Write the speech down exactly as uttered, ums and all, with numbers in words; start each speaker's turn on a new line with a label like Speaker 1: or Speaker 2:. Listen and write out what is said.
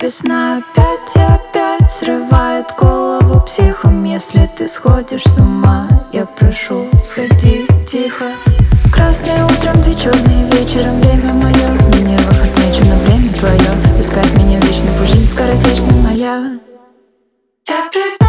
Speaker 1: Весна опять и опять срывает голову психом. Если ты сходишь с ума, я прошу, сходи тихо. Красное утром, две черные вечером. Время мое, на нервах отмечено время твое. Искать меня в вечный путь, жизнь скоротечна моя. Я приду.